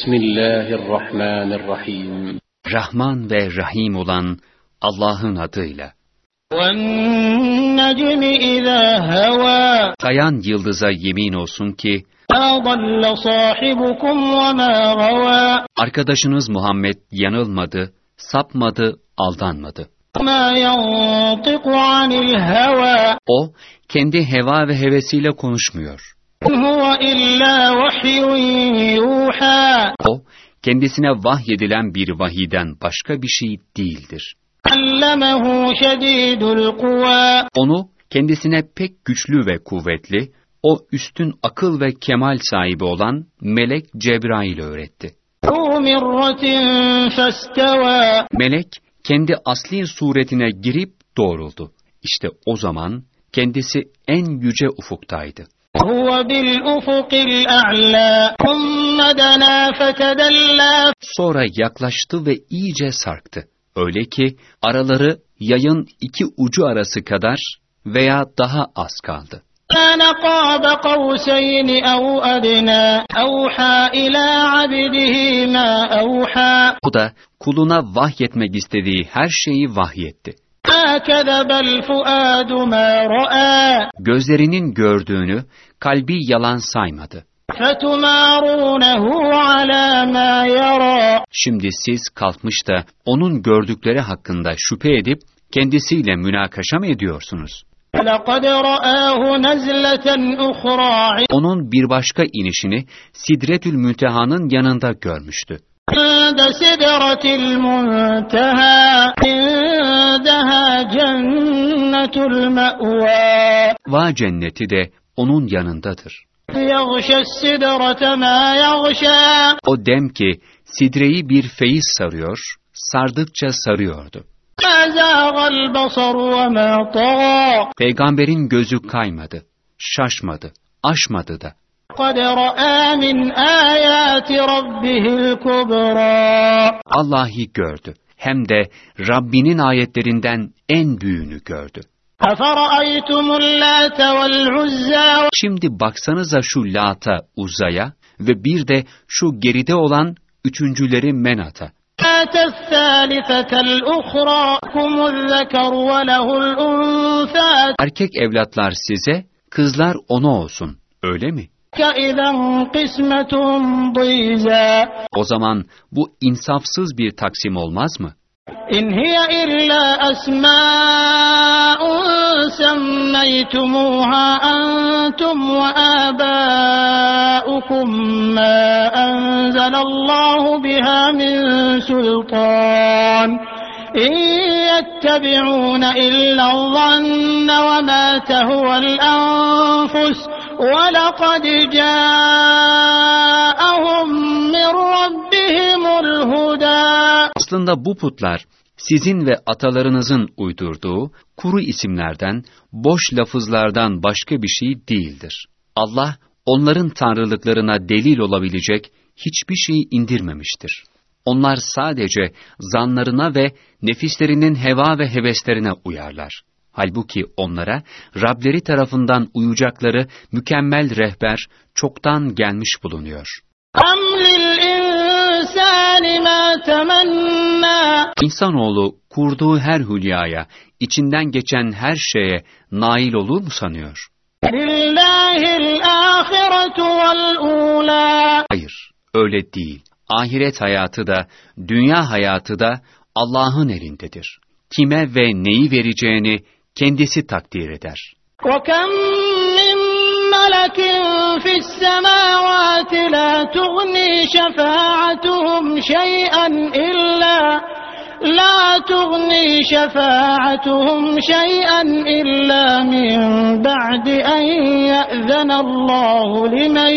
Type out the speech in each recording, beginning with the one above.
Bismillahirrahmanirrahim. Rahman ve Rahim olan Allah'ın adıyla. وَالنَّجْمِ إِذَا هَوَى Kayan yıldıza yemin olsun ki, مَا ضَلَّ صَاحِبُكُمْ وَمَا غَوَى arkadaşınız Muhammed yanılmadı, sapmadı, aldanmadı. مَا يَنطِقُ عَنِ الْهَوَى O, kendi heva ve hevesiyle konuşmuyor. هُوَ إِلَّا وَحْيٌ يُوحَى O, kendisine vahyedilen bir vahiyden başka bir şey değildir. عَلَّمَهُ شَدِيدُ الْقُوَى Onu, kendisine pek güçlü ve kuvvetli, o üstün akıl ve kemal sahibi olan Melek Cebrail öğretti. ذُو مِرَّةٍ فَاسْتَوَى Melek, kendi asli suretine girip doğruldu. İşte o zaman kendisi en yüce ufuktaydı. هُوَ بِالْأُفُقِ الْأَعْلَى ثُمَّ دَنَا فَتَدَلَّى Sonra yaklaştı ve iyice sarktı. Öyle ki araları yayın iki ucu arası kadar veya daha az kaldı. كَانَ قَابَ قَوْسَيْنِ أَوْ أَدْنَى أَوْحَى إِلَى عَبْدِهِ مَا أَوْحَى O da kuluna vahyetmek istediği her şeyi vahyetti. مَا كَذَبَ الْفُؤَادُ مَا رَأَى Gözlerinin gördüğünü kalbi yalan saymadı. فَتُمَارُونَهُ عَلَى مَا يَرَى Şimdi siz kalkmış da onun gördükleri hakkında şüphe edip kendisiyle münakaşa mı ediyorsunuz? لَقَدْ رَآهُ نَزْلَةً أُخْرَى Onun bir başka inişini Sidretül Münteha'nın yanında görmüştü. عِندَ سِدْرَةِ الْمُنْتَهَى عِندَهَا جَنَّةُ الْمَأْوَى Va cenneti de onun yanındadır. يَغْشَى السِّدْرَةَ مَا يَغْشَى O dem ki sidreyi bir feyiz sarıyor, sardıkça sarıyordu. مَا زَاغَ الْبَصَرُ وَمَا طَغَى Peygamberin gözü kaymadı, şaşmadı, aşmadı da. قَدْ رَآ مِنْ آيَاتِ رَبِّهِ الْكُبْرَى Allah'ı gördü, hem de Rabbinin ayetlerinden en büyüğünü gördü. أَفَرَأَيْتُمُ اللَّاتَ وَالْعُزَّى Şimdi baksanıza şu Lat'a, Uzza'ya ve bir de şu geride olan üçüncüleri Menat'a. وَمَنَاةَ الثَّالِثَةَ الْأُخْرَى كُمُ الذَّكَرُ وَلَهُ الْأُنثَى Erkek evlatlar size, kızlar ona olsun, öyle mi? كَإِذًا قِسْمَةٌ ضِيزَى O zaman bu insafsız bir taksim olmaz mı? إِنْ هِيَ إِلَّا أَسْمَاءٌ سَمَّيْتُمُوهَا أَنْتُمْ وَآبَاؤُكُمْ مَا أَنْزَلَ اللَّهُ بِهَا مِنْ سُلْطَانٍ إِنْ يَتَّبِعُونَ إِلَّا الظَّنَّ وَمَا تَهْوَى الْأَنْفُسُ وَلَقَدْ جَاءَهُمْ مِنْ رَبِّهِمُ الْهُدَى Aslında bu putlar, sizin ve atalarınızın uydurduğu kuru isimlerden, boş lafızlardan başka bir şey değildir. Allah, onların tanrılıklarına delil olabilecek hiçbir şey indirmemiştir. Onlar sadece zanlarına ve nefislerinin heva ve heveslerine uyarlar. Halbuki onlara Rableri tarafından uyacakları mükemmel rehber çoktan gelmiş bulunuyor. أَمْ لِلْإِنسَانِ مَا تَمَنَّى İnsanoğlu kurduğu her hülyaya, içinden geçen her şeye nail olur mu sanıyor? لِلَّهِ الْآخِرَةُ وَالْأُولَى Hayır, öyle değil. Ahiret hayatı da, dünya hayatı da Allah'ın elindedir. Kime ve neyi vereceğini kendisi takdir eder. وَكَمْ مِنْ مَلَكٍ فِي السَّمَاوَاتِ لَا تُغْنِي شَفَاعَتُهُمْ شَيْئًا إِلَّا مِنْ بَعْدِ أَنْ يَأْذَنَ اللَّهُ لِمَنْ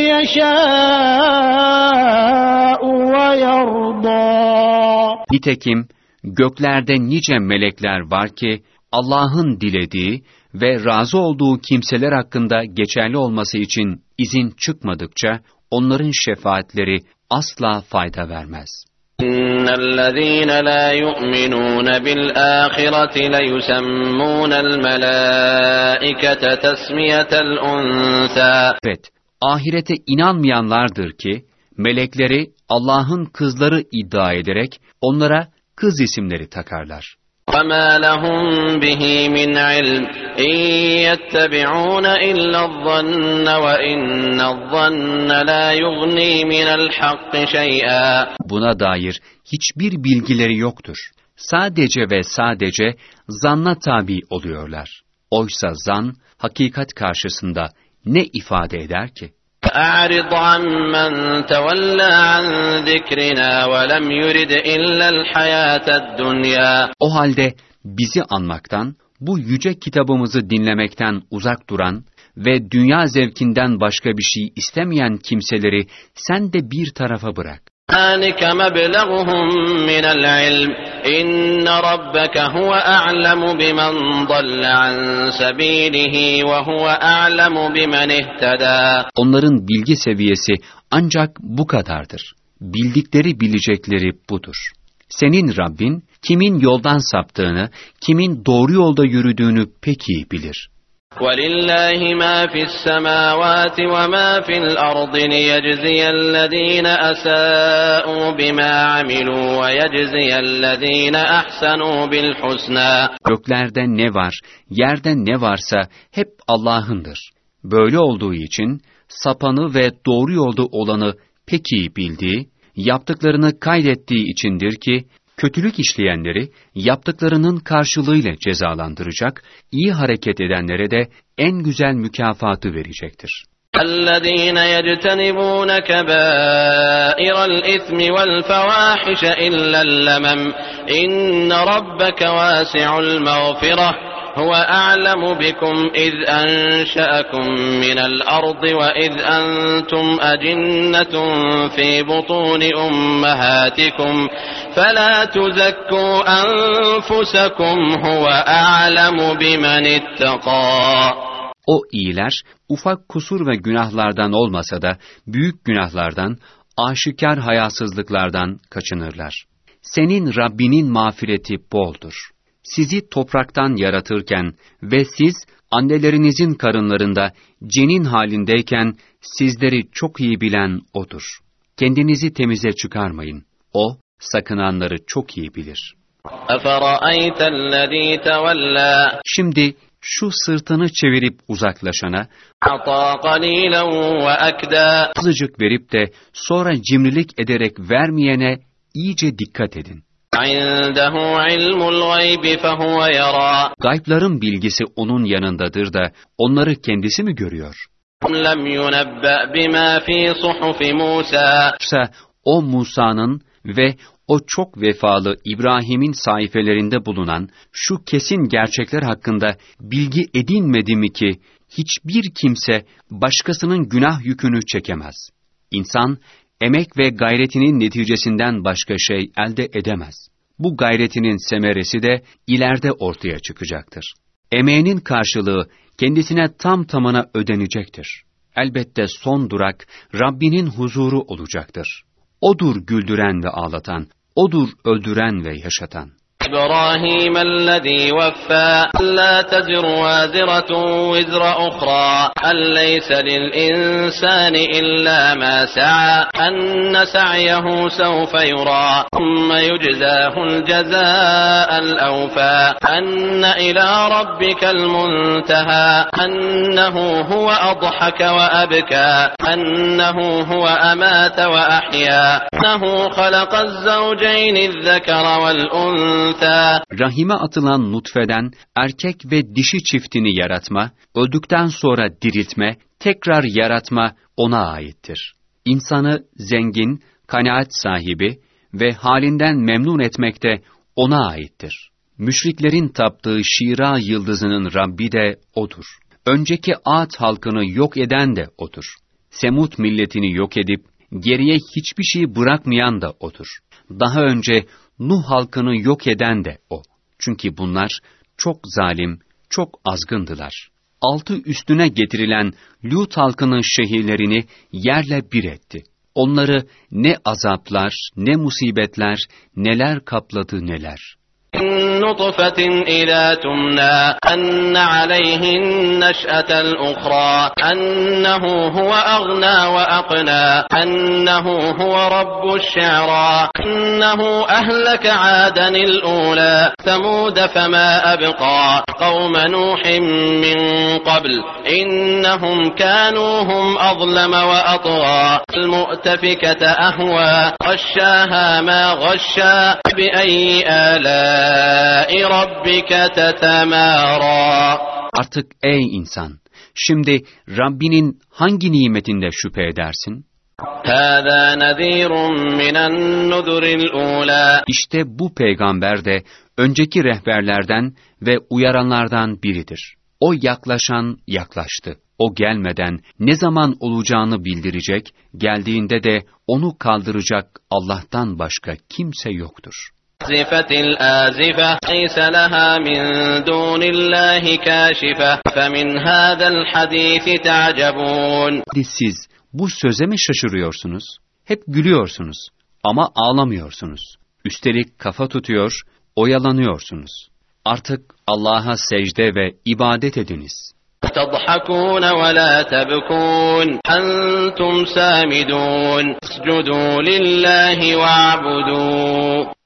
يَشَاءُ وَيَرْضَى Nitekim göklerde nice melekler var ki Allah'ın dilediği ve razı olduğu kimseler hakkında geçerli olması için izin çıkmadıkça onların şefaatleri asla fayda vermez. إِنَّ الَّذ۪ينَ لَا يُؤْمِنُونَ بِالْآخِرَةِ لَيُسَمُّونَ الْمَلَائِكَةَ تَسْمِيَةَ الْأُنْثَى Evet, ahirete inanmayanlardır ki Melekleri Allah'ın kızları iddia ederek onlara kız isimleri takarlar. وَمَا لَهُمْ بِهِ مِنْ عِلْمٍ اِنْ يَتَّبِعُونَ إِلَّا الظَّنَّ وَإِنَّ الظَّنَّ لَا يُغْنِي مِنَ الْحَقِّ شَيْئًا. Buna dair hiçbir bilgileri yoktur. Sadece ve sadece zanna tabi oluyorlar. Oysa zan, hakikat karşısında ne ifade eder ki? فَأَعْرِضْ عَمَّنْ تَوَلَّى عَنْ ذِكْرِنَا وَلَمْ يُرِدْ إِلَّا الْحَيَاةَ الدُّنْيَا. O halde bizi anmaktan, bu yüce kitabımızı dinlemekten uzak duran ve dünya zevkinden başka bir şey istemeyen kimseleri sen de bir tarafa bırak. ذَلِكَ مَبْلَغُهُمْ مِنَ الْعِلْمِ إِنَّ رَبَّكَ هُوَ أَعْلَمُ بِمَنْ ضَلَّ عَنْ سَبِيلِهِ وَهُوَ أَعْلَمُ بِمَنِ اهْتَدَى. Onların bilgi seviyesi ancak bu kadardır. Bildikleri bilecekleri budur. Senin Rabbin, kimin yoldan saptığını, kimin doğru yolda yürüdüğünü pek iyi bilir. وَلِلَّهِ مَا فِي السَّمَاوَاتِ وَمَا فِي الْأَرْضِ لِيَجْزِيَ الَّذ۪ينَ أَسَاءُوا بِمَا عَمِلُوا وَيَجْزِيَ الَّذ۪ينَ أَحْسَنُوا بِالْحُسْنَى. Göklerde ne var, yerde ne varsa hep Allah'ındır. Böyle olduğu için sapanı ve doğru yolda olanı pek iyi bildiği, yaptıklarını kaydettiği içindir ki, kötülük işleyenleri yaptıklarının karşılığıyla cezalandıracak, iyi hareket edenlere de en güzel mükafatı verecektir. الَّذ۪ينَ يَجْتَنِبُونَ كَبَائِرَ الْإِثْمِ وَالْفَوَاحِشَ إِلَّا اللَّمَمَ إِنَّ رَبَّكَ وَاسِعُ الْمَغْفِرَةِ هُوَ أَعْلَمُ بِكُمْ إِذْ أَنْشَأَكُمْ مِنَ الْأَرْضِ وَإِذْ أَنْتُمْ أَجِنَّةٌ فِي بُطُونِ أُمَّهَاتِكُمْ فَلَا تُزَكُّوا أَنْفُسَكُمْ هُوَ أَعْلَمُ بِمَنِ اتَّقَى. O iyiler, ufak kusur ve günahlardan olmasa da, büyük günahlardan, aşikar hayasızlıklardan kaçınırlar. Senin Rabbinin mağfireti boldur. Sizi topraktan yaratırken ve siz, annelerinizin karınlarında, cenin halindeyken, sizleri çok iyi bilen O'dur. Kendinizi temize çıkarmayın. O, sakınanları çok iyi bilir. أَفَرَأَيْتَ الَّذ۪ي تَوَلَّى. Şimdi, şu sırtını çevirip uzaklaşana, أَعْطَى قَلِيلًا وَأَكْدَى. azıcık verip de sonra cimrilik ederek vermeyene iyice dikkat edin. عِنْدَهُ عِلْمُ الْغَيْبِ فَهُوَ يَرَى. Gaybların bilgisi onun yanındadır da onları kendisi mi görüyor? لَمْ يُنَبَّأْ بِمَا فِي صُحُفِ مُوسَى. Yoksa o Musa'nın ve o çok vefalı İbrahim'in sayfelerinde bulunan şu kesin gerçekler hakkında bilgi edinmedi mi ki hiçbir kimse başkasının günah yükünü çekemez. İnsan emek ve gayretinin neticesinden başka şey elde edemez. Bu gayretinin semeresi de ileride ortaya çıkacaktır. Emeğinin karşılığı kendisine tam tamına ödenecektir. Elbette son durak Rabbinin huzuru olacaktır. O'dur güldüren ve ağlatan, O'dur öldüren ve yaşatan. إبراهيم الذي وفى لا تزر وازرة وزر أخرى أن ليس للإنسان إلا ما سعى أن سعيه سوف يرى ثم يجزاه الجزاء الأوفى أن إلى ربك المنتهى أنه هو أضحك وأبكى أنه هو أمات وأحيا أنه خلق الزوجين الذكر والأنثى. Rahime atılan nutfeden erkek ve dişi çiftini yaratma, öldükten sonra diriltme, tekrar yaratma ona aittir. İnsanı zengin, kanaat sahibi ve halinden memnun etmek de ona aittir. Müşriklerin taptığı Şira yıldızının Rabbi de O'dur. Önceki Ad halkını yok eden de O'dur. Semud milletini yok edip geriye hiçbir şey bırakmayan da O'dur. Daha önce Nuh halkını yok eden de O. Çünkü bunlar çok zalim, çok azgındılar. Altı üstüne getirilen Lut halkının şehirlerini yerle bir etti. Onları ne azaplar, ne musibetler, neler kapladı neler. نطفة إذا تمنى أن عليه النشأة الأخرى أنه هو أغنى وأقنى أنه هو رب الشعرى أنه أهلك عادا الأولى ثمود فما أبقى قوم نوح من قبل إنهم كانوا هم أظلم وأطغى المؤتفكة أهوى غشاها ما غشا بأي آلاء ربك تتمارى. Artık ey insan, şimdi Rabbinin hangi nimetinde şüphe edersin? هذا نذير من النذر الأولى. İşte bu peygamber de önceki rehberlerden ve uyaranlardan biridir. O yaklaşan yaklaştı. O gelmeden ne zaman olacağını bildirecek, geldiğinde de onu kaldıracak Allah'tan başka kimse yoktur. آزفت الآزفة ليس لها من دون الله كاشفة فمن هذا الحديث تعجبون. Siz bu söze mi şaşırıyorsunuz? Hep gülüyorsunuz ama ağlamıyorsunuz. Üstelik kafa tutuyor, oyalanıyorsunuz. Artık Allah'a secde ve ibadet ediniz. تضحكون ولا تبكون أنتم سامدون اسجدوا لله واعبدوا.